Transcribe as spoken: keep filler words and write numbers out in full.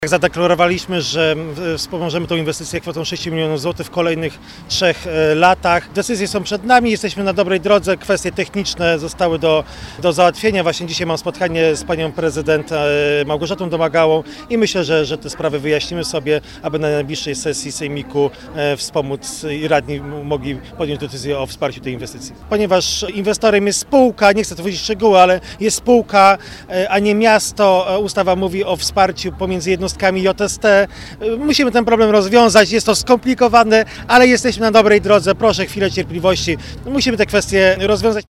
Zadeklarowaliśmy, że wspomożemy tę inwestycję kwotą sześć milionów złotych w kolejnych trzech latach. Decyzje są przed nami, jesteśmy na dobrej drodze, kwestie techniczne zostały do, do załatwienia. Właśnie dzisiaj mam spotkanie z panią prezydent Małgorzatą Domagałą i myślę, że, że te sprawy wyjaśnimy sobie, aby na najbliższej sesji Sejmiku wspomóc i radni mogli podjąć decyzję o wsparciu tej inwestycji. Ponieważ inwestorem jest spółka, nie chcę tu powiedzieć szczegóły, ale jest spółka, a nie miasto. Ustawa mówi o wsparciu pomiędzy jednostkami J S T. Musimy ten problem rozwiązać, jest to skomplikowane, ale jesteśmy na dobrej drodze. Proszę chwilę cierpliwości. Musimy te kwestie rozwiązać.